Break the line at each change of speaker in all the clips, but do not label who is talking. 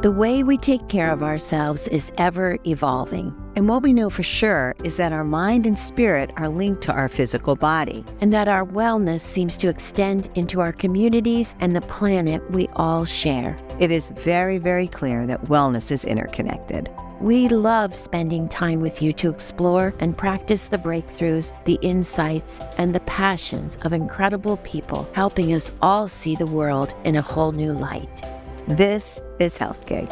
The way we take care of ourselves is ever evolving.
And what we know for sure is that our mind and spirit are linked to our physical body.
And that our wellness seems to extend into our communities and the planet we all share.
It is very, very clear that wellness is interconnected.
We love spending time with you to explore and practice the breakthroughs, the insights, and the passions of incredible people helping us all see the world in a whole new light.
This is Health Gig.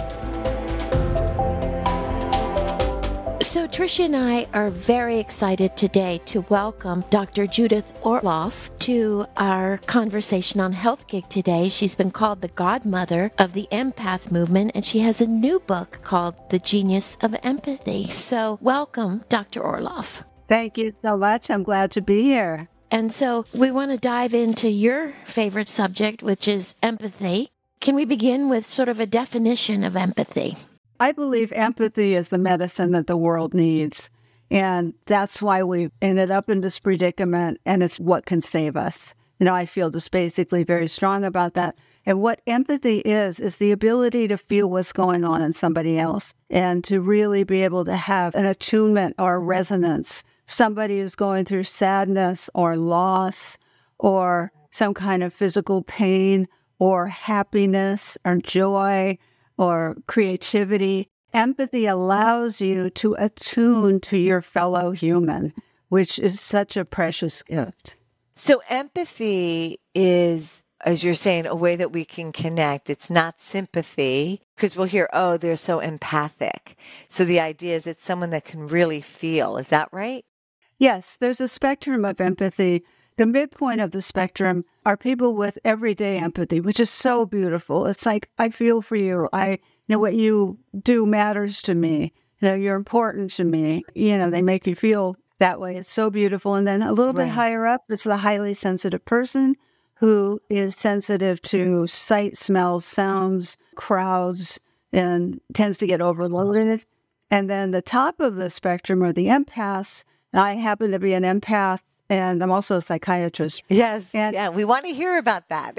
So Tricia and I are very excited today to welcome Dr. Judith Orloff to our conversation on Health Gig today. She's been called the godmother of the empath movement, and she has a new book called The Genius of Empathy. So welcome, Dr. Orloff.
Thank you so much. I'm glad to be here.
And so we want to dive into your favorite subject, which is empathy. Can we begin with sort of a definition of empathy?
I believe empathy is the medicine that the world needs. And that's why we ended up in this predicament, and it's what can save us. I feel just basically very strong about that. And what empathy is the ability to feel what's going on in somebody else and to really be able to have an attunement or resonance. Somebody is going through sadness or loss or some kind of physical pain or happiness or joy or creativity. Empathy allows you to attune to your fellow human, which is such a precious gift.
So empathy is, as you're saying, a way that we can connect. It's not sympathy, because we'll hear, oh, they're so empathic. So the idea is it's someone that can really feel. Is that right?
Yes, there's a spectrum of empathy. The midpoint of the spectrum are people with everyday empathy, which is so beautiful. It's like, I feel for you. I know what you do matters to me. You're important to me. They make you feel that way. It's so beautiful. And then a little bit higher up, it's the highly sensitive person who is sensitive to sight, smells, sounds, crowds, and tends to get overloaded. And then the top of the spectrum are the empaths. And I happen to be an empath. And I'm also a psychiatrist.
Yes. We want to hear about that.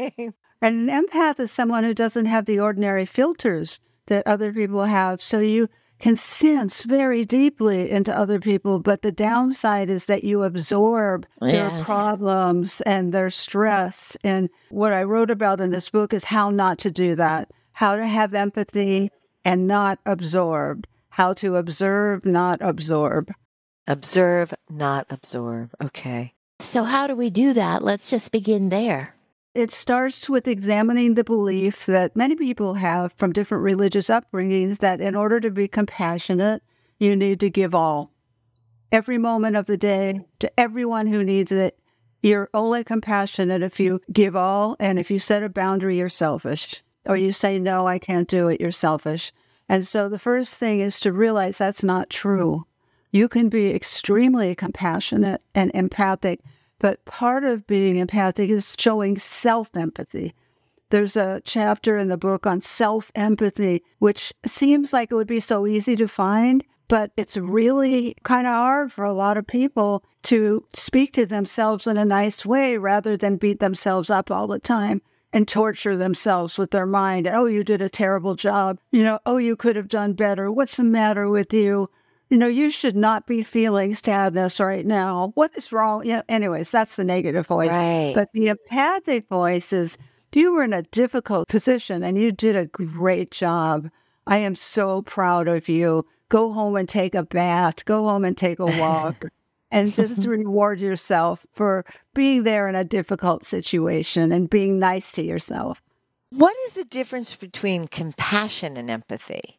And an empath is someone who doesn't have the ordinary filters that other people have. So you can sense very deeply into other people. But the downside is that you absorb their problems and their stress. And what I wrote about in this book is how not to do that, how to have empathy and not absorb, how to observe, not absorb.
Observe, not absorb. Okay.
So how do we do that? Let's just begin there.
It starts with examining the beliefs that many people have from different religious upbringings that in order to be compassionate, you need to give all. Every moment of the day, to everyone who needs it, you're only compassionate if you give all, and if you set a boundary, you're selfish. Or you say, no, I can't do it, you're selfish. And so the first thing is to realize that's not true. You can be extremely compassionate and empathic, but part of being empathic is showing self-empathy. There's a chapter in the book on self-empathy, which seems like it would be so easy to find, but it's really kind of hard for a lot of people to speak to themselves in a nice way rather than beat themselves up all the time and torture themselves with their mind. Oh, you did a terrible job. Oh, you could have done better. What's the matter with you? You should not be feeling sadness right now. What is wrong? Anyways, that's the negative voice.
Right.
But the empathic voice is, you were in a difficult position and you did a great job. I am so proud of you. Go home and take a bath. Go home and take a walk. And just reward yourself for being there in a difficult situation and being nice to yourself.
What is the difference between compassion and empathy?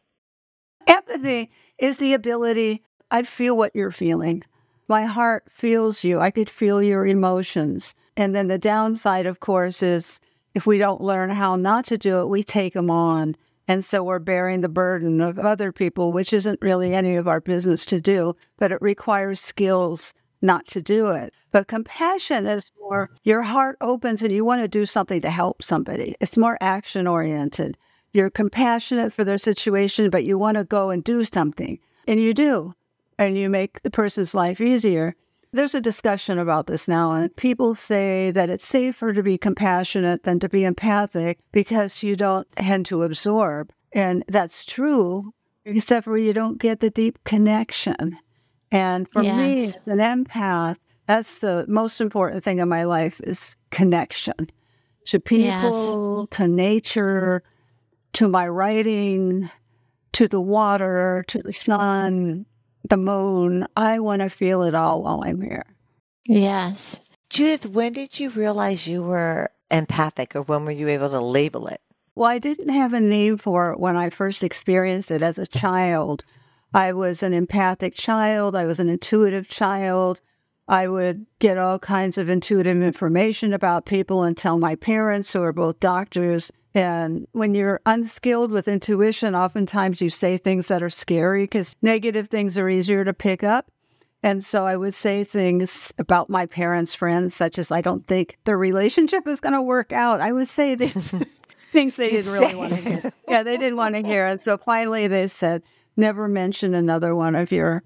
Empathy is the ability, I feel what you're feeling. My heart feels you. I could feel your emotions. And then the downside, of course, is if we don't learn how not to do it, we take them on. And so we're bearing the burden of other people, which isn't really any of our business to do, but it requires skills not to do it. But compassion is more, your heart opens and you want to do something to help somebody. It's more action-oriented. You're compassionate for their situation, but you want to go and do something. And you do. And you make the person's life easier. There's a discussion about this now, and people say that it's safer to be compassionate than to be empathic because you don't tend to absorb. And that's true, except for you don't get the deep connection. And for me,
Yes.
as an empath, that's the most important thing in my life is connection to people, to nature, to my writing, to the water, to the sun, the moon. I want to feel it all while I'm here.
Yes.
Judith, when did you realize you were empathic, or when were you able to label it?
Well, I didn't have a name for it when I first experienced it as a child. I was an empathic child. I was an intuitive child. I would get all kinds of intuitive information about people and tell my parents, who are both doctors. And when you're unskilled with intuition, oftentimes you say things that are scary because negative things are easier to pick up. And so I would say things about my parents' friends, such as, I don't think the relationship is going to work out. I would say these things they didn't really want to hear. Yeah, they didn't want to hear. And so finally they said, never mention another one of your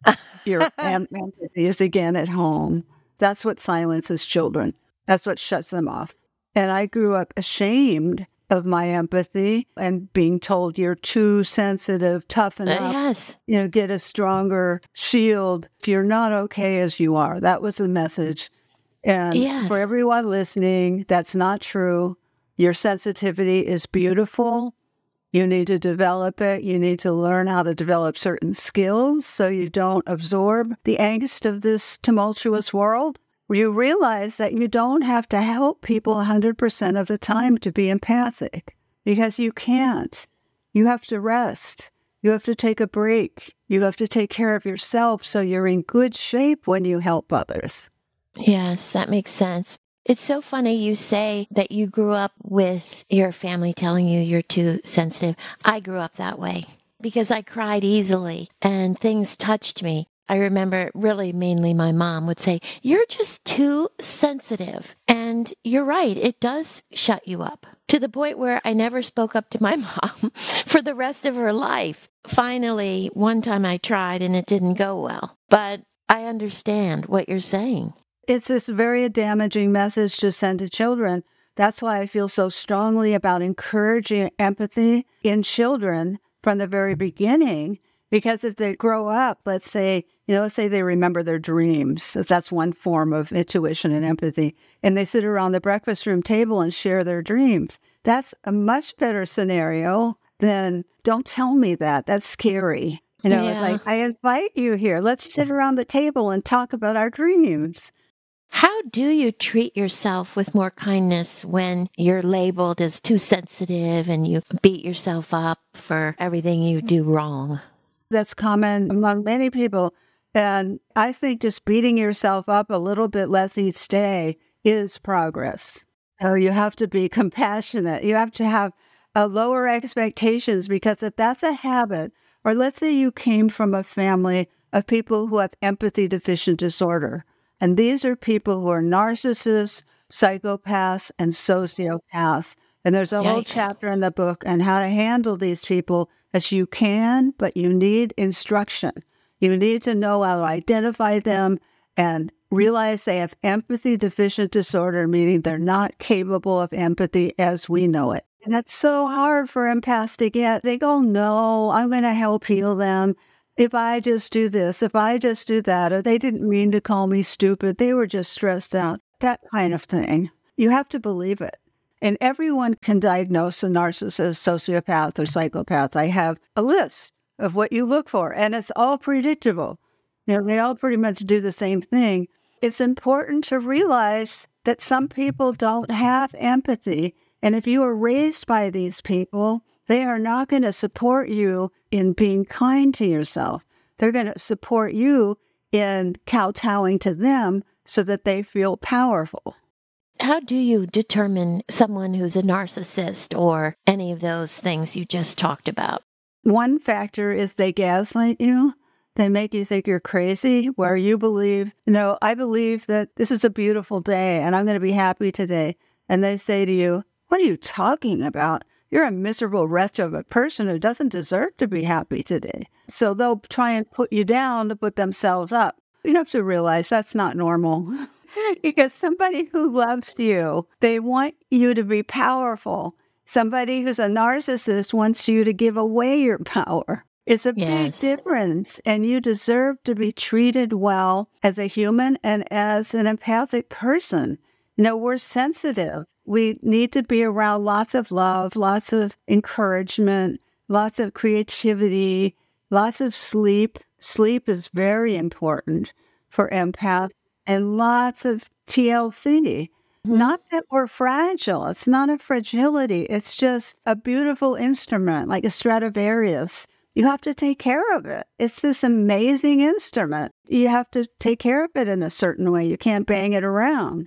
empathies again at home. That's what silences children. That's what shuts them off. And I grew up ashamed of my empathy and being told you're too sensitive, toughen up,
Yes.
get a stronger shield. You're not okay as you are. That was the message. And
Yes.
for everyone listening, that's not true. Your sensitivity is beautiful. You need to develop it. You need to learn how to develop certain skills so you don't absorb the angst of this tumultuous world. You realize that you don't have to help people 100% of the time to be empathic, because you can't. You have to rest. You have to take a break. You have to take care of yourself so you're in good shape when you help others.
Yes, that makes sense. It's so funny you say that you grew up with your family telling you you're too sensitive. I grew up that way because I cried easily and things touched me. I remember really mainly my mom would say, you're just too sensitive. And you're right, it does shut you up, to the point where I never spoke up to my mom for the rest of her life. Finally, one time I tried and it didn't go well. But I understand what you're saying.
It's this very damaging message to send to children. That's why I feel so strongly about encouraging empathy in children from the very beginning. Because if they grow up, let's say they remember their dreams. That's one form of intuition and empathy. And they sit around the breakfast room table and share their dreams. That's a much better scenario than, don't tell me that. That's scary. It's like, I invite you here. Let's sit around the table and talk about our dreams.
How do you treat yourself with more kindness when you're labeled as too sensitive and you beat yourself up for everything you do wrong?
That's common among many people. And I think just beating yourself up a little bit less each day is progress. So you have to be compassionate. You have to have lower expectations, because if that's a habit, or let's say you came from a family of people who have empathy deficient disorder, and these are people who are narcissists, psychopaths, and sociopaths. And there's a whole chapter in the book on how to handle these people as you can, but you need instruction. You need to know how to identify them and realize they have empathy deficient disorder, meaning they're not capable of empathy as we know it. And that's so hard for empaths to get. They go, no, I'm going to help heal them. If I just do this, if I just do that, or they didn't mean to call me stupid, they were just stressed out, that kind of thing. You have to believe it. And everyone can diagnose a narcissist, sociopath, or psychopath. I have a list of what you look for, and it's all predictable. They all pretty much do the same thing. It's important to realize that some people don't have empathy. And if you are raised by these people, they are not going to support you in being kind to yourself. They're going to support you in kowtowing to them so that they feel powerful.
How do you determine someone who's a narcissist or any of those things you just talked about?
One factor is they gaslight you. They make you think you're crazy, where you believe, I believe that this is a beautiful day and I'm going to be happy today. And they say to you, what are you talking about? You're a miserable wretch of a person who doesn't deserve to be happy today. So they'll try and put you down to put themselves up. You have to realize that's not normal. Because somebody who loves you, they want you to be powerful. Somebody who's a narcissist wants you to give away your power. It's a big
Yes.
difference, and you deserve to be treated well as a human and as an empathic person. We're sensitive. We need to be around lots of love, lots of encouragement, lots of creativity, lots of sleep. Sleep is very important for empaths, and lots of TLC. Not that we're fragile. It's not a fragility. It's just a beautiful instrument, like a Stradivarius. You have to take care of it. It's this amazing instrument. You have to take care of it in a certain way. You can't bang it around.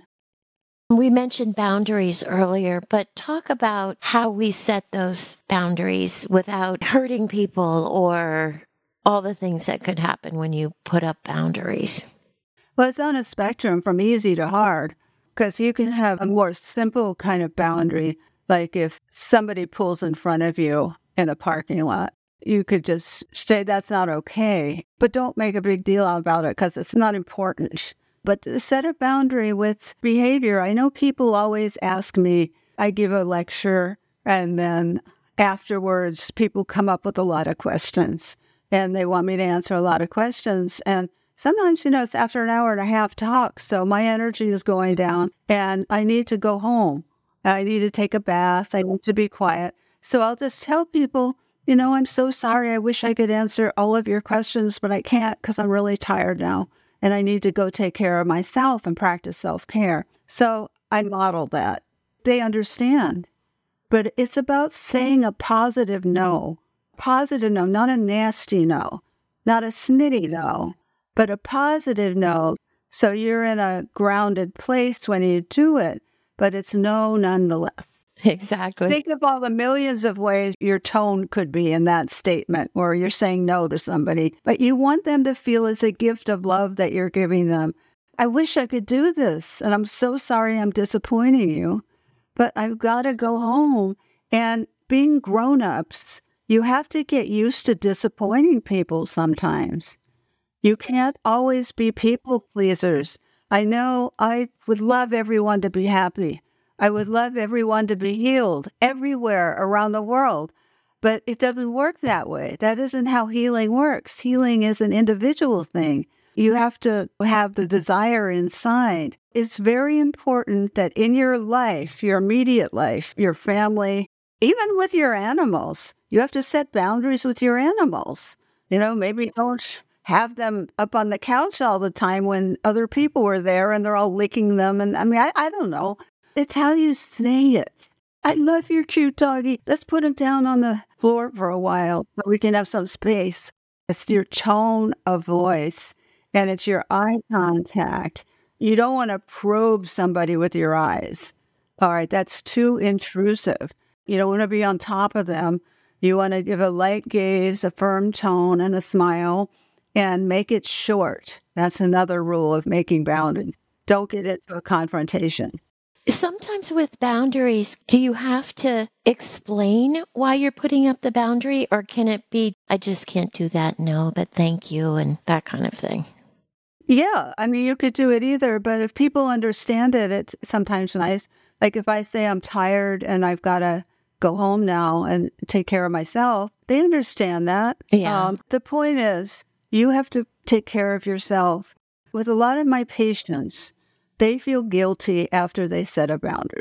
We mentioned boundaries earlier, but talk about how we set those boundaries without hurting people or all the things that could happen when you put up boundaries.
Well, it's on a spectrum from easy to hard, because you can have a more simple kind of boundary, like if somebody pulls in front of you in a parking lot. You could just say that's not okay, but don't make a big deal about it because it's not important. But to set a boundary with behavior, I know people always ask me, I give a lecture, and then afterwards people come up with a lot of questions, and they want me to answer a lot of questions. And sometimes, it's after an hour and a half talk, so my energy is going down, and I need to go home. I need to take a bath. I need to be quiet. So I'll just tell people, I'm so sorry. I wish I could answer all of your questions, but I can't because I'm really tired now, and I need to go take care of myself and practice self-care. So I model that. They understand. But it's about saying a positive no. Positive no, not a nasty no, not a snitty no, but a positive no. So you're in a grounded place when you do it, but it's no nonetheless.
Exactly.
Think of all the millions of ways your tone could be in that statement where you're saying no to somebody, but you want them to feel it's a gift of love that you're giving them. I wish I could do this, and I'm so sorry I'm disappointing you, but I've got to go home. And being grown-ups, you have to get used to disappointing people sometimes. You can't always be people pleasers. I know I would love everyone to be happy. I would love everyone to be healed everywhere around the world, but it doesn't work that way. That isn't how healing works. Healing is an individual thing. You have to have the desire inside. It's very important that in your life, your immediate life, your family, even with your animals, you have to set boundaries with your animals. Maybe don't have them up on the couch all the time when other people were there and they're all licking them. And I don't know. It's how you say it. I love your cute doggy. Let's put him down on the floor for a while so we can have some space. It's your tone of voice, and it's your eye contact. You don't want to probe somebody with your eyes. All right, that's too intrusive. You don't want to be on top of them. You want to give a light gaze, a firm tone, and a smile, and make it short. That's another rule of making boundaries. Don't get into a confrontation.
Sometimes with boundaries, do you have to explain why you're putting up the boundary, or can it be, I just can't do that, no, but thank you, and that kind of thing?
Yeah, you could do it either, but if people understand it, it's sometimes nice. Like if I say I'm tired and I've got to go home now and take care of myself, they understand that.
Yeah.
The point is, you have to take care of yourself. With a lot of my patients, they feel guilty after they set a boundary.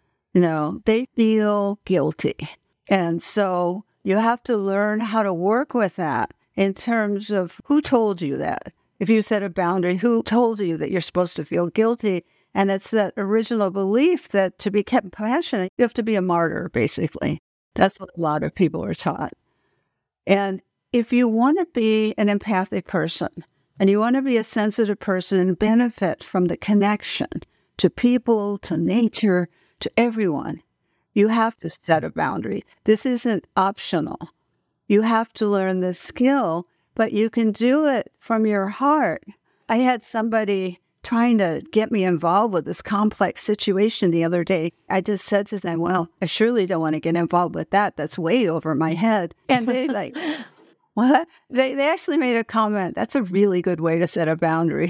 They feel guilty. And so you have to learn how to work with that in terms of who told you that. If you set a boundary, who told you that you're supposed to feel guilty? And it's that original belief that to be compassionate, you have to be a martyr, basically. That's what a lot of people are taught. And if you want to be an empathic person, and you want to be a sensitive person and benefit from the connection to people, to nature, to everyone, you have to set a boundary. This isn't optional. You have to learn this skill, but you can do it from your heart. I had somebody trying to get me involved with this complex situation the other day. I just said to them, well, I surely don't want to get involved with that. That's way over my head. And they what? They actually made a comment. That's a really good way to set a boundary.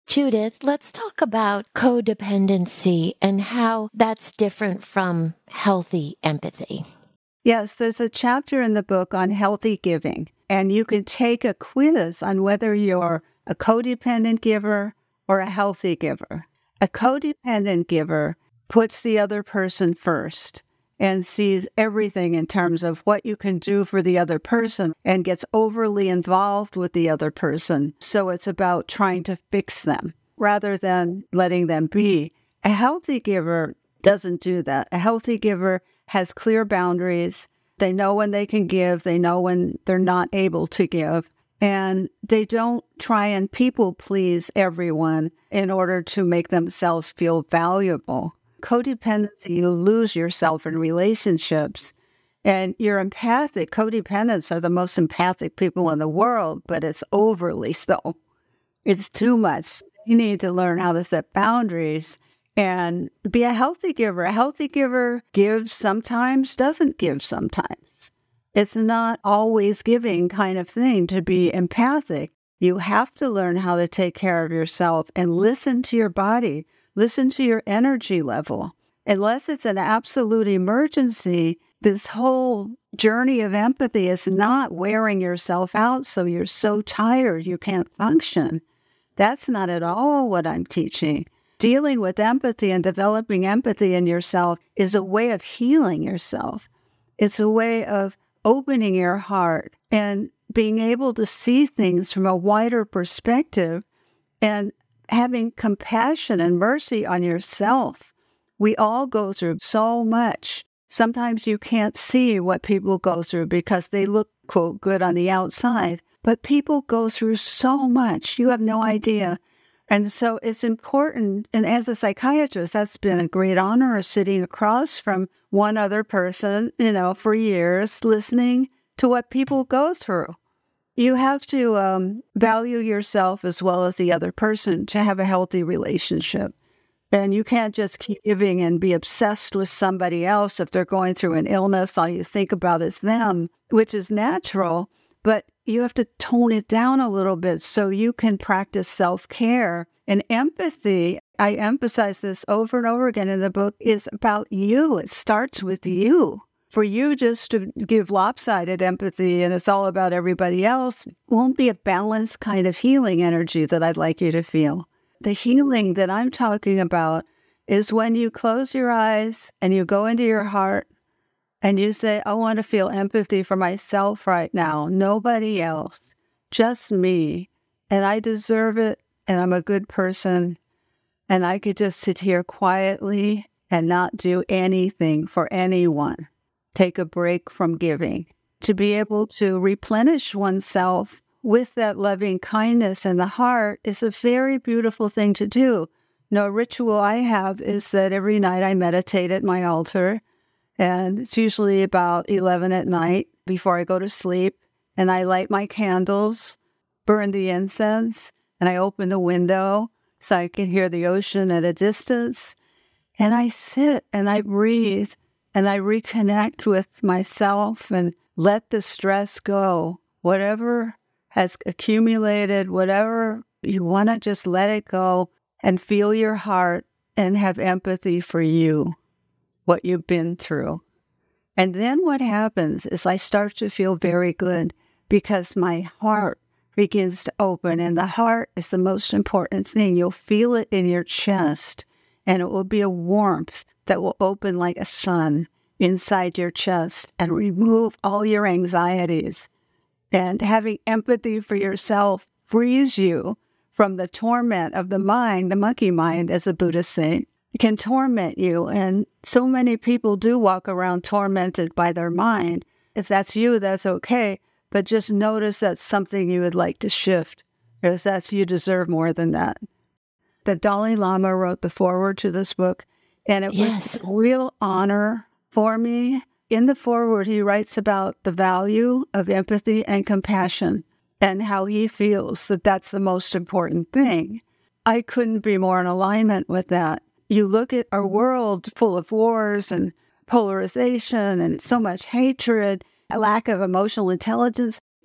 Judith, let's talk about codependency and how that's different from healthy empathy.
Yes, there's a chapter in the book on healthy giving, and you can take a quiz on whether you're a codependent giver or a healthy giver. A codependent giver puts the other person first and sees everything in terms of what you can do for the other person and gets overly involved with the other person. So it's about trying to fix them rather than letting them be. A healthy giver doesn't do that. A healthy giver has clear boundaries. They know when they can give. They know when they're not able to give. And they don't try and people please everyone in order to make themselves feel valuable. Codependency, you lose yourself in relationships. And you're empathic. Codependents are the most empathic people in the world, but it's overly so. It's too much. You need to learn how to set boundaries and be a healthy giver. A healthy giver gives sometimes, doesn't give sometimes. It's not always giving kind of thing to be empathic. You have to learn how to take care of yourself and listen to your body, listen to your energy level. Unless it's an absolute emergency, this whole journey of empathy is not wearing yourself out so you're so tired you can't function. That's not at all what I'm teaching. Dealing with empathy and developing empathy in yourself is a way of healing yourself. It's a way of opening your heart and being able to see things from a wider perspective and having compassion and mercy on yourself. We all go through so much. Sometimes you can't see what people go through because they look, quote, good on the outside. But people go through so much. You have no idea. And so it's important, and as a psychiatrist, that's been a great honor, sitting across from one other person, for years, listening to what people go through. You have to value yourself as well as the other person to have a healthy relationship. And you can't just keep giving and be obsessed with somebody else if they're going through an illness. All you think about is them, which is natural. But you have to tone it down a little bit so you can practice self-care. And empathy, I emphasize this over and over again in the book, is about you. It starts with you. For you just to give lopsided empathy and it's all about everybody else won't be a balanced kind of healing energy that I'd like you to feel. The healing that I'm talking about is when you close your eyes and you go into your heart and you say, I want to feel empathy for myself right now, nobody else, just me, and I deserve it, and I'm a good person, and I could just sit here quietly and not do anything for anyone. Take a break from giving. To be able to replenish oneself with that loving kindness in the heart is a very beautiful thing to do. No ritual I have is that every night I meditate at my altar, and it's usually about 11 at night before I go to sleep, and I light my candles, burn the incense, and I open the window so I can hear the ocean at a distance, and I sit and I breathe and I reconnect with myself and let the stress go. Whatever has accumulated, whatever you want to just let it go and feel your heart and have empathy for you, what you've been through. And then what happens is I start to feel very good because my heart begins to open, and the heart is the most important thing. You'll feel it in your chest, and it will be a warmth that will open like a sun inside your chest and remove all your anxieties. And having empathy for yourself frees you from the torment of the mind, the monkey mind, as the Buddhists say. It can torment you, and so many people do walk around tormented by their mind. If that's you, that's okay, but just notice that's something you would like to shift, because that's you deserve more than that. The Dalai Lama wrote the foreword to this book, and it was a real honor for me. In the foreword, he writes about the value of empathy and compassion and how he feels that that's the most important thing. I couldn't be more in alignment with that. You look at our world full of wars and polarization and so much hatred, a lack of emotional intelligence.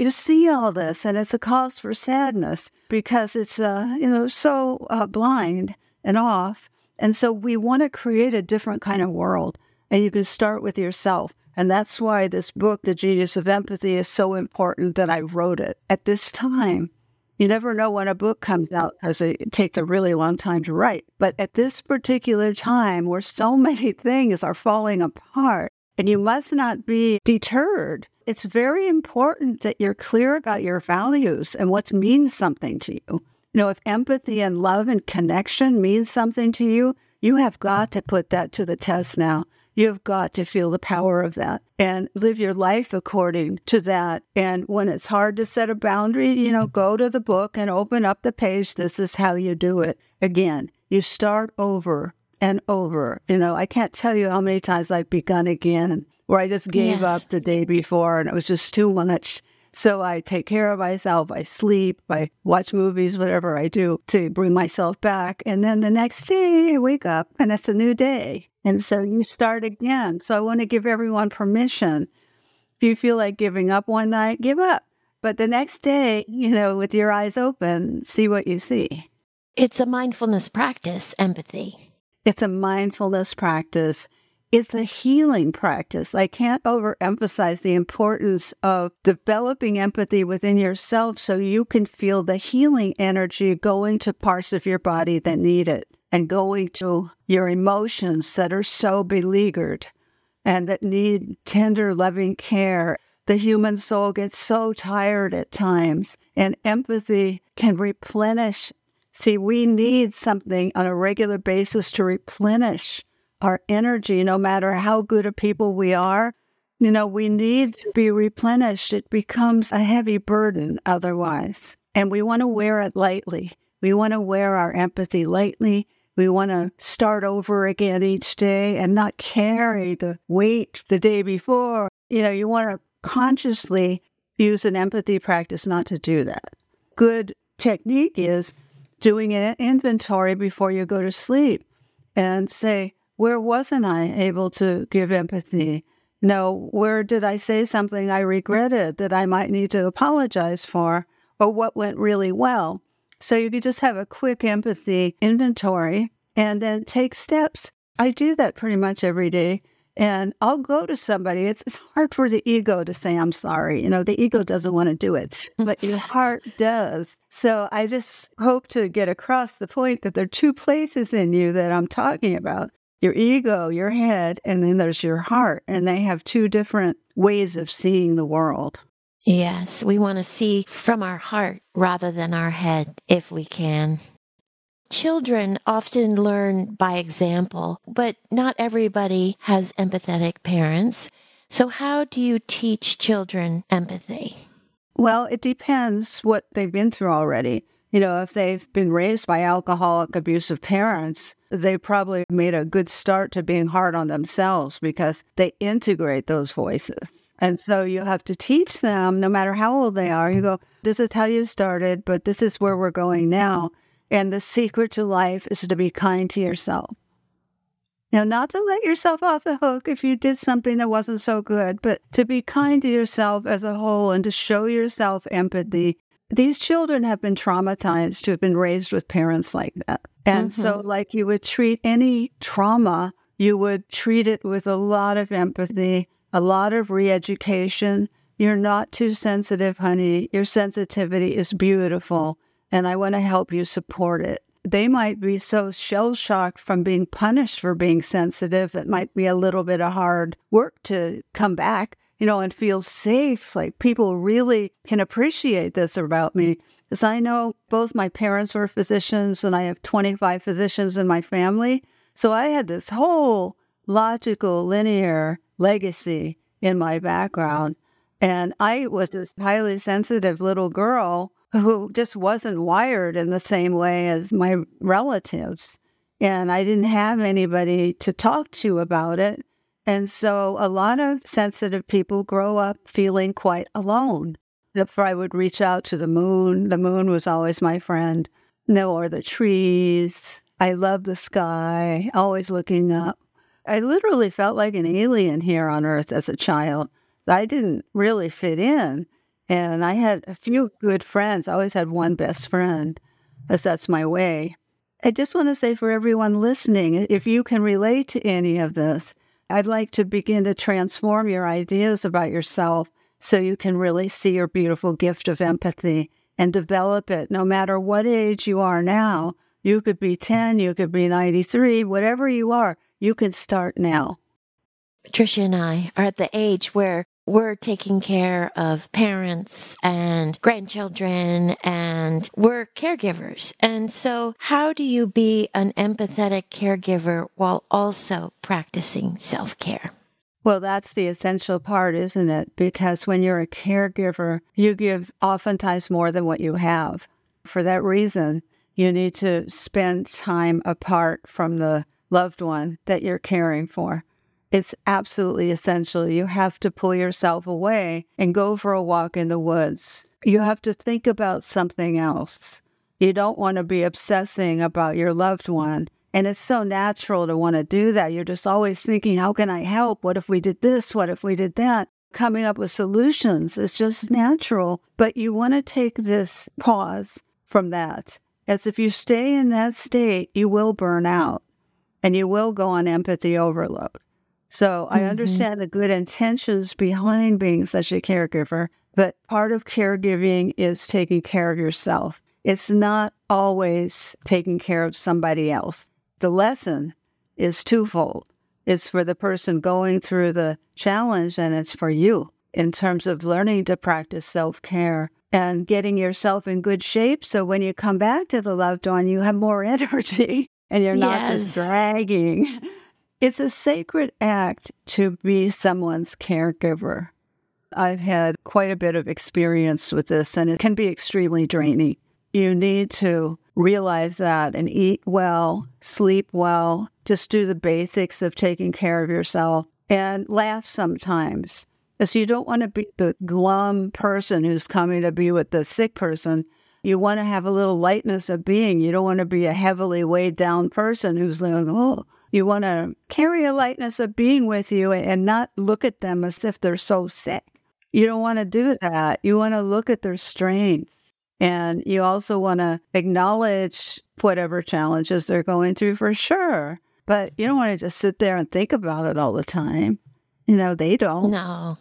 you see all this, and it's a cause for sadness because it's, so blind and off. And so we want to create a different kind of world. And you can start with yourself. And that's why this book, The Genius of Empathy, is so important that I wrote it at this time. You never know when a book comes out because it takes a really long time to write. But at this particular time where so many things are falling apart, and you must not be deterred, it's very important that you're clear about your values and what means something to you. If empathy and love and connection means something to you, you have got to put that to the test now. You've got to feel the power of that and live your life according to that. And when it's hard to set a boundary, go to the book and open up the page. This is how you do it. Again, you start over and over. I can't tell you how many times I've begun again where I just gave up the day before and it was just too much. So I take care of myself, I sleep, I watch movies, whatever I do to bring myself back. And then the next day I wake up and it's a new day. And so you start again. So I want to give everyone permission. If you feel like giving up one night, give up. But the next day, with your eyes open, see what you see.
It's a mindfulness practice, empathy.
It's a mindfulness practice. It's a healing practice. I can't overemphasize the importance of developing empathy within yourself so you can feel the healing energy going to parts of your body that need it and going to your emotions that are so beleaguered and that need tender, loving care. The human soul gets so tired at times, and empathy can replenish. See, we need something on a regular basis to replenish our energy, no matter how good a people we are. We need to be replenished. It becomes a heavy burden otherwise. And we want to wear it lightly. We want to wear our empathy lightly. We want to start over again each day and not carry the weight the day before. You want to consciously use an empathy practice not to do that. Good technique is doing an inventory before you go to sleep and say, where wasn't I able to give empathy? No, where did I say something I regretted that I might need to apologize for? Or what went really well? So you could just have a quick empathy inventory and then take steps. I do that pretty much every day. And I'll go to somebody. It's hard for the ego to say, I'm sorry. The ego doesn't want to do it, but your heart does. So I just hope to get across the point that there are two places in you that I'm talking about. Your ego, your head, and then there's your heart. And they have two different ways of seeing the world.
Yes, we want to see from our heart rather than our head, if we can. Children often learn by example, but not everybody has empathetic parents. So how do you teach children empathy?
Well, it depends what they've been through already. If they've been raised by alcoholic, abusive parents, they probably made a good start to being hard on themselves because they integrate those voices. And so you have to teach them, no matter how old they are, you go, this is how you started, but this is where we're going now. And the secret to life is to be kind to yourself. Not to let yourself off the hook if you did something that wasn't so good, but to be kind to yourself as a whole and to show yourself empathy. These children have been traumatized to have been raised with parents like that. And so like you would treat any trauma, you would treat it with a lot of empathy, a lot of re-education. You're not too sensitive, honey. Your sensitivity is beautiful, and I want to help you support it. They might be so shell-shocked from being punished for being sensitive, it might be a little bit of hard work to come back, and feel safe. Like people really can appreciate this about me. Because I know both my parents were physicians, and I have 25 physicians in my family. So I had this whole logical, linear legacy in my background. And I was this highly sensitive little girl who just wasn't wired in the same way as my relatives. And I didn't have anybody to talk to about it. And so a lot of sensitive people grow up feeling quite alone. If I would reach out to the moon was always my friend. Or the trees. I love the sky, always looking up. I literally felt like an alien here on Earth as a child. I didn't really fit in. And I had a few good friends. I always had one best friend, as that's my way. I just want to say for everyone listening, if you can relate to any of this, I'd like to begin to transform your ideas about yourself so you can really see your beautiful gift of empathy and develop it no matter what age you are now. You could be 10, you could be 93, whatever you are, you can start now.
Tricia and I are at the age where we're taking care of parents and grandchildren, and we're caregivers. And so how do you be an empathetic caregiver while also practicing self-care?
Well, that's the essential part, isn't it? Because when you're a caregiver, you give oftentimes more than what you have. For that reason, you need to spend time apart from the loved one that you're caring for. It's absolutely essential. You have to pull yourself away and go for a walk in the woods. You have to think about something else. You don't want to be obsessing about your loved one. And it's so natural to want to do that. You're just always thinking, how can I help? What if we did this? What if we did that? Coming up with solutions. It's just natural. But you want to take this pause from that. As if you stay in that state, you will burn out and you will go on empathy overload. So I understand the good intentions behind being such a caregiver, but part of caregiving is taking care of yourself. It's not always taking care of somebody else. The lesson is twofold. It's for the person going through the challenge, and it's for you in terms of learning to practice self-care and getting yourself in good shape so when you come back to the loved one, you have more energy and you're not just dragging. It's a sacred act to be someone's caregiver. I've had quite a bit of experience with this, and it can be extremely draining. You need to realize that and eat well, sleep well, just do the basics of taking care of yourself, and laugh sometimes. Because you don't want to be the glum person who's coming to be with the sick person. You want to have a little lightness of being. You don't want to be a heavily weighed down person who's like, oh. You want to carry a lightness of being with you and not look at them as if they're so sick. You don't want to do that. You want to look at their strength. And you also want to acknowledge whatever challenges they're going through for sure. But you don't want to just sit there and think about it all the time. They don't.
No.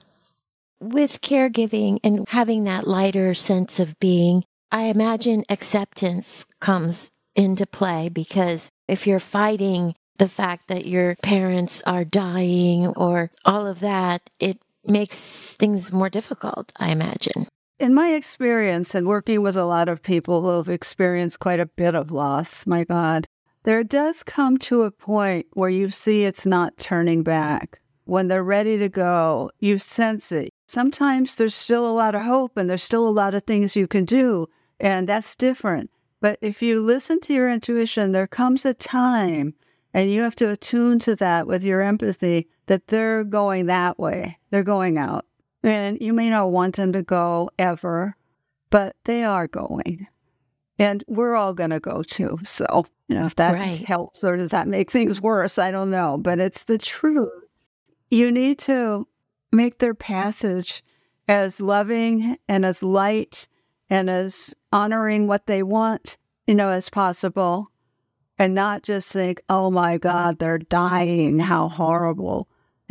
With caregiving and having that lighter sense of being, I imagine acceptance comes into play, because if you're fighting the fact that your parents are dying or all of that, it makes things more difficult, I imagine.
In my experience and working with a lot of people who have experienced quite a bit of loss, my God, there does come to a point where you see it's not turning back. When they're ready to go, you sense it. Sometimes there's still a lot of hope and there's still a lot of things you can do, and that's different. But if you listen to your intuition, there comes a time, and you have to attune to that with your empathy, that they're going that way. They're going out. And you may not want them to go ever, but they are going. And we're all going to go too. So, if that helps or does that make things worse, I don't know. But it's the truth. You need to make their passage as loving and as light and as honoring what they want, as possible. And not just think, oh my God, they're dying. How horrible.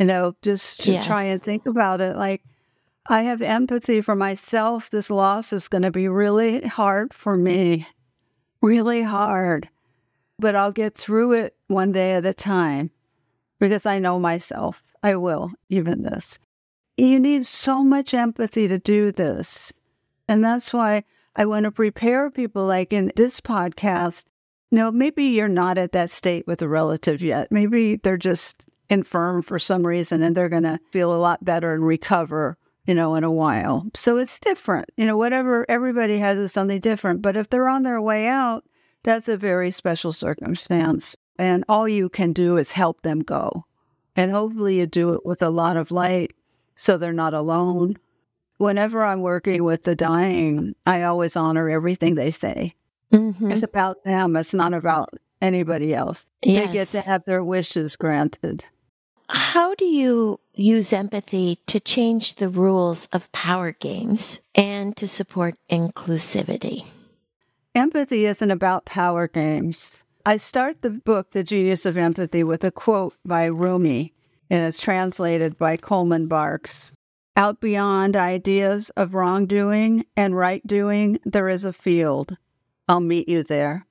Just to try and think about it like, I have empathy for myself. This loss is going to be really hard for me. Really hard. But I'll get through it one day at a time. Because I know myself. I will, even this. You need so much empathy to do this. And that's why I want to prepare people, like in this podcast. Maybe you're not at that state with a relative yet. Maybe they're just infirm for some reason and they're going to feel a lot better and recover, in a while. So it's different. Whatever, everybody has something different. But if they're on their way out, that's a very special circumstance. And all you can do is help them go. And hopefully you do it with a lot of light so they're not alone. Whenever I'm working with the dying, I always honor everything they say. Mm-hmm. It's about them. It's not about anybody else. Yes. They get to have their wishes granted.
how do you use empathy to change the rules of power games and to support inclusivity?
Empathy isn't about power games. I start the book, The Genius of Empathy, with a quote by Rumi, and it's translated by Coleman Barks. Out beyond ideas of wrongdoing and right doing, there is a field. I'll meet you there.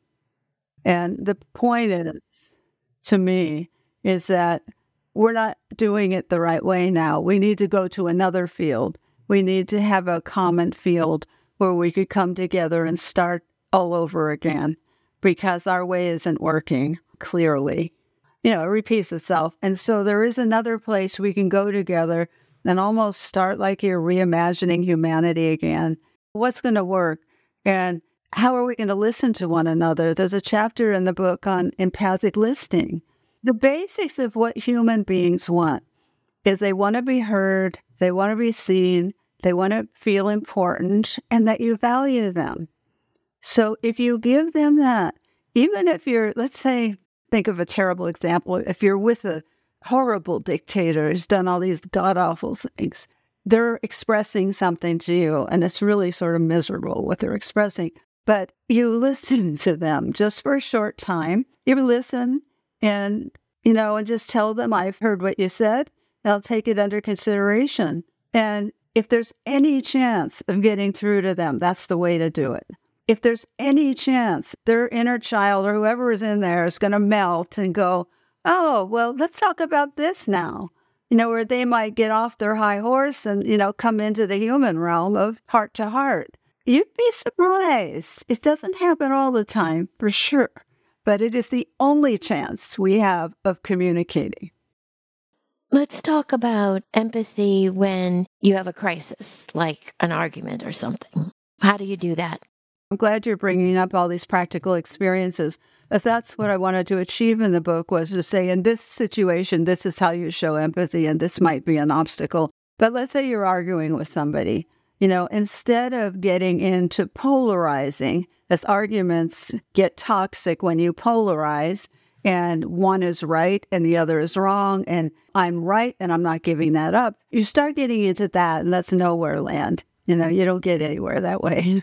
And the point is, to me, is that we're not doing it the right way now. We need to go to another field. We need to have a common field where we could come together and start all over again, because our way isn't working clearly. It repeats itself. And so there is another place we can go together and almost start like you're reimagining humanity again. What's going to work? And how are we going to listen to one another? There's a chapter in the book on empathic listening. The basics of what human beings want is they want to be heard, they want to be seen, they want to feel important, and that you value them. So if you give them that, even if you're, let's say, think of a terrible example, if you're with a horrible dictator who's done all these god-awful things, they're expressing something to you, and it's really sort of miserable what they're expressing. But you listen to them just for a short time. You listen and, and just tell them, I've heard what you said, and I'll take it under consideration. And if there's any chance of getting through to them, that's the way to do it. If there's any chance their inner child or whoever is in there is going to melt and go, oh, well, let's talk about this now, where they might get off their high horse and, come into the human realm of heart to heart. You'd be surprised. It doesn't happen all the time, for sure, but it is the only chance we have of communicating.
Let's talk about empathy when you have a crisis, like an argument or something. How do you do that?
I'm glad you're bringing up all these practical experiences. If that's what I wanted to achieve in the book, was to say, in this situation, this is how you show empathy, and this might be an obstacle. But let's say you're arguing with somebody. Instead of getting into polarizing, as arguments get toxic when you polarize, and one is right and the other is wrong, and I'm right and I'm not giving that up, you start getting into that, and that's nowhere land. You don't get anywhere that way.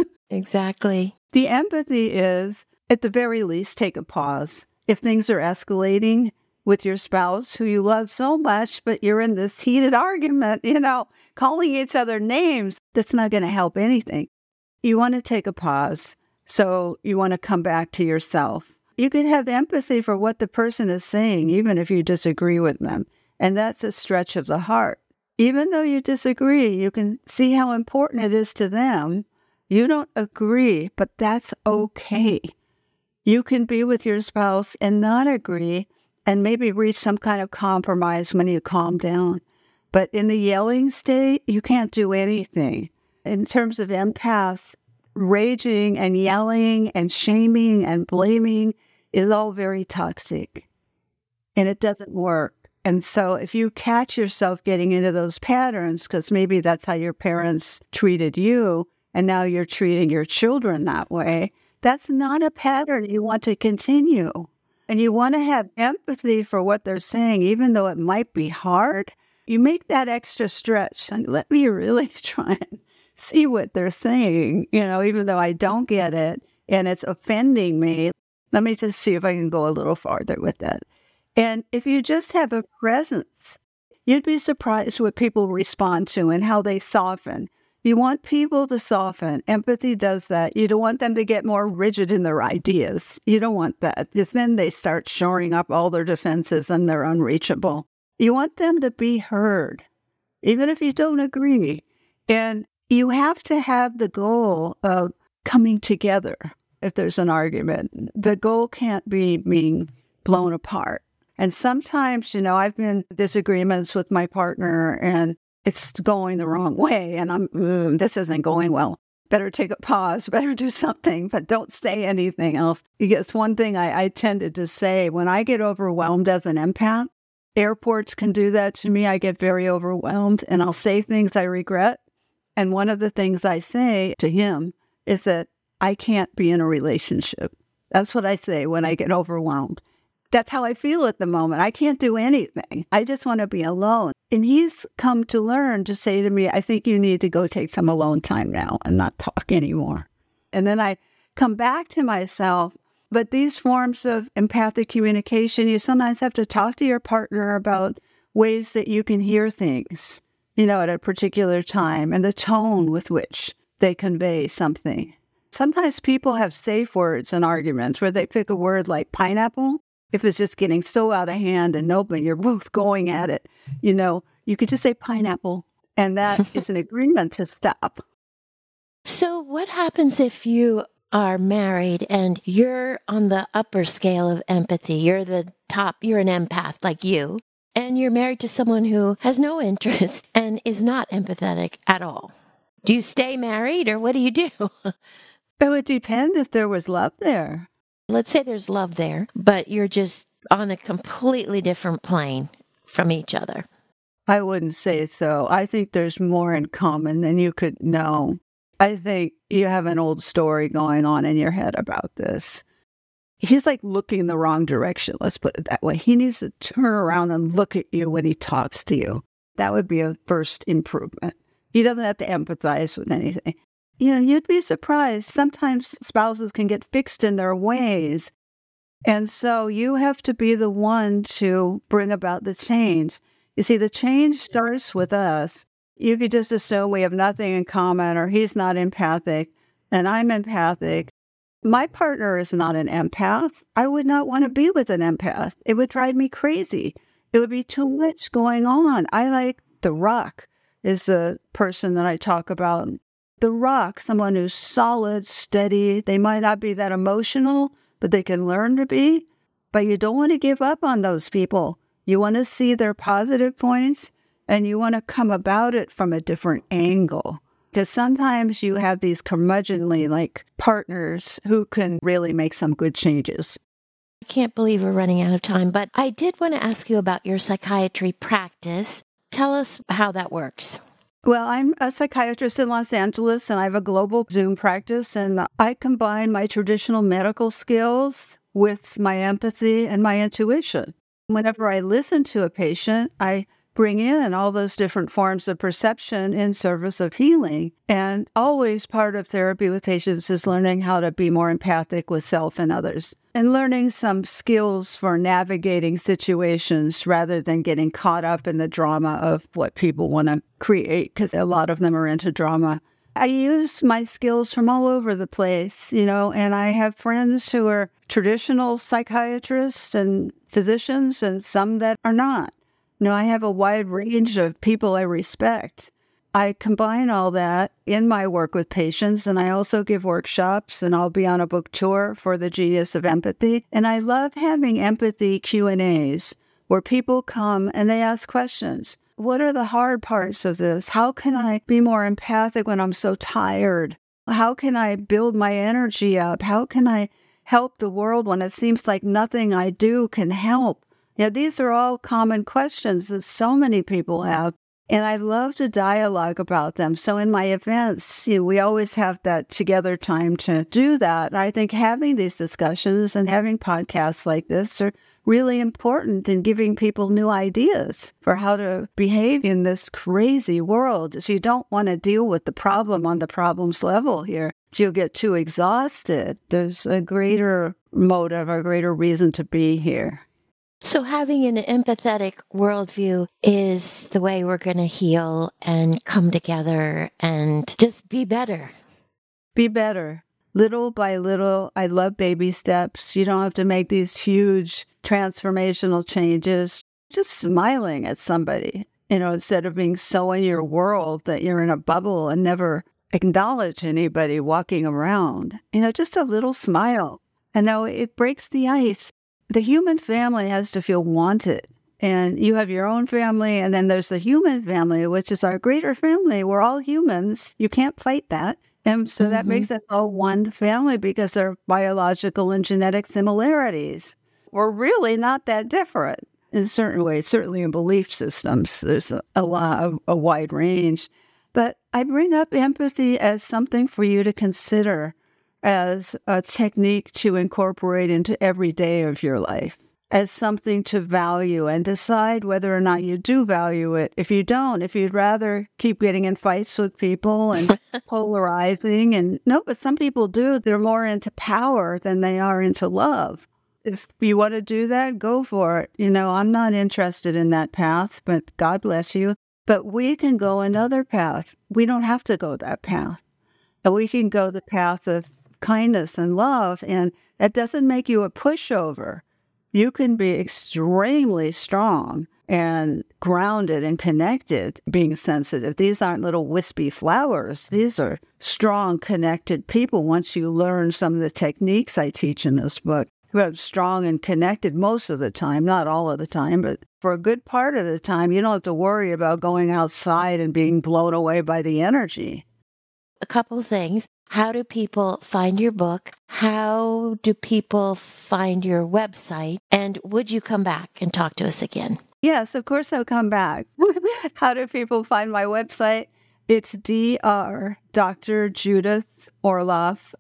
Exactly.
The empathy is, at the very least, take a pause. If things are escalating with your spouse who you love so much, but you're in this heated argument, calling each other names, that's not going to help anything. You want to take a pause. So you want to come back to yourself. You can have empathy for what the person is saying, even if you disagree with them. And that's a stretch of the heart. Even though you disagree, you can see how important it is to them. You don't agree, but that's okay. You can be with your spouse and not agree and maybe reach some kind of compromise when you calm down. But in the yelling state, you can't do anything. In terms of empaths, raging and yelling and shaming and blaming is all very toxic. And it doesn't work. And so if you catch yourself getting into those patterns, because maybe that's how your parents treated you, and now you're treating your children that way, that's not a pattern you want to continue. And you want to have empathy for what they're saying, even though it might be hard. You make that extra stretch and let me really try and see what they're saying, even though I don't get it and it's offending me. Let me just see if I can go a little farther with that. And if you just have a presence, you'd be surprised what people respond to and how they soften. You want people to soften. Empathy does that. You don't want them to get more rigid in their ideas. You don't want that, because then they start shoring up all their defenses and they're unreachable. You want them to be heard, even if you don't agree. And you have to have the goal of coming together if there's an argument. The goal can't be being blown apart. And sometimes, I've been in disagreements with my partner and it's going the wrong way. And this isn't going well. Better take a pause, better do something, but don't say anything else. Because one thing I tended to say, when I get overwhelmed as an empath, airports can do that to me. I get very overwhelmed and I'll say things I regret. And one of the things I say to him is that I can't be in a relationship. That's what I say when I get overwhelmed. That's how I feel at the moment. I can't do anything. I just want to be alone. And he's come to learn to say to me, I think you need to go take some alone time now and not talk anymore. And then I come back to myself. But these forms of empathic communication, you sometimes have to talk to your partner about ways that you can hear things, at a particular time and the tone with which they convey something. Sometimes people have safe words in arguments where they pick a word like pineapple. If it's just getting so out of hand and you're both going at it, you could just say pineapple, and that is an agreement to stop.
So what happens if you are married and you're on the upper scale of empathy? You're the top, you're an empath like you, and you're married to someone who has no interest and is not empathetic at all. Do you stay married or what do you do?
It would depend if there was love there.
Let's say there's love there, but you're just on a completely different plane from each other.
I wouldn't say so. I think there's more in common than you could know. I think you have an old story going on in your head about this. He's like looking the wrong direction, let's put it that way. He needs to turn around and look at you when he talks to you. That would be a first improvement. He doesn't have to empathize with anything. You'd be surprised. Sometimes spouses can get fixed in their ways. And so you have to be the one to bring about the change. You see, the change starts with us. You could just assume we have nothing in common, or he's not empathic and I'm empathic. My partner is not an empath. I would not want to be with an empath. It would drive me crazy. It would be too much going on. I like the rock is the person that I talk about. The rock, someone who's solid, steady. They might not be that emotional, but they can learn to be. But you don't want to give up on those people. You want to see their positive points, and you want to come about it from a different angle. Because sometimes you have these curmudgeonly partners who can really make some good changes.
I can't believe we're running out of time, but I did want to ask you about your psychiatry practice. Tell us how that works.
Well, I'm a psychiatrist in Los Angeles, and I have a global Zoom practice, and I combine my traditional medical skills with my empathy and my intuition. Whenever I listen to a patient, I bring in all those different forms of perception in service of healing. And always part of therapy with patients is learning how to be more empathic with self and others, and learning some skills for navigating situations rather than getting caught up in the drama of what people want to create, because a lot of them are into drama. I use my skills from all over the place, and I have friends who are traditional psychiatrists and physicians and some that are not. I have a wide range of people I respect. I combine all that in my work with patients, and I also give workshops, and I'll be on a book tour for The Genius of Empathy. And I love having empathy Q&As where people come and they ask questions. What are the hard parts of this? How can I be more empathic when I'm so tired? How can I build my energy up? How can I help the world when it seems like nothing I do can help? These are all common questions that so many people have, and I love to dialogue about them. So in my events, we always have that together time to do that. And I think having these discussions and having podcasts like this are really important in giving people new ideas for how to behave in this crazy world. So you don't want to deal with the problem on the problem's level here. You'll get too exhausted. There's a greater motive, a greater reason to be here.
So having an empathetic worldview is the way we're going to heal and come together and just be better.
Be better. Little by little. I love baby steps. You don't have to make these huge transformational changes. Just smiling at somebody, instead of being so in your world that you're in a bubble and never acknowledge anybody walking around. Just a little smile. I know it breaks the ice. The human family has to feel wanted. And you have your own family, and then there's the human family, which is our greater family. We're all humans. You can't fight that. And so that makes us all one family because there are biological and genetic similarities. We're really not that different in certain ways, certainly in belief systems. There's a wide range. But I bring up empathy as something for you to consider as a technique to incorporate into every day of your life. as something to value and decide whether or not you do value it. If you don't, if you'd rather keep getting in fights with people and polarizing, and no, but some people do. They're more into power than they are into love. If you want to do that, go for it. I'm not interested in that path, but God bless you. But we can go another path. We don't have to go that path. And we can go the path of kindness and love, and that doesn't make you a pushover. You can be extremely strong and grounded and connected, being sensitive. These aren't little wispy flowers. These are strong, connected people once you learn some of the techniques I teach in this book. We're strong and connected most of the time, not all of the time, but for a good part of the time, you don't have to worry about going outside and being blown away by the energy.
A couple of things. How do people find your book? How do people find your website? And would you come back and talk to us again?
Yes, of course I'll come back. How do people find my website? It's Dr. Judith Orloff,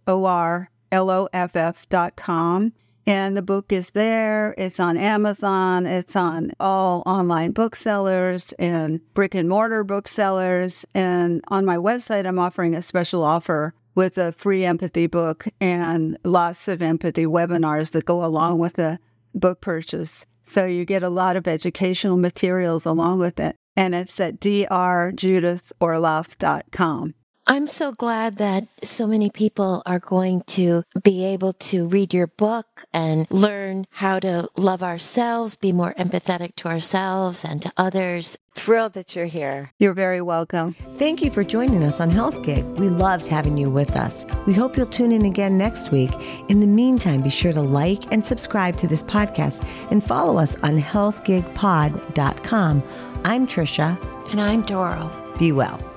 ORLOFF.com. And the book is there. It's on Amazon. It's on all online booksellers and brick and mortar booksellers. And on my website, I'm offering a special offer with a free empathy book and lots of empathy webinars that go along with the book purchase. So you get a lot of educational materials along with it. And it's at drjudithorloff.com.
I'm so glad that so many people are going to be able to read your book and learn how to love ourselves, be more empathetic to ourselves and to others.
Thrilled that you're here.
You're very welcome.
Thank you for joining us on Health Gig. We loved having you with us. We hope you'll tune in again next week. In the meantime, be sure to like and subscribe to this podcast and follow us on healthgigpod.com. I'm Tricia.
And I'm Doro.
Be well.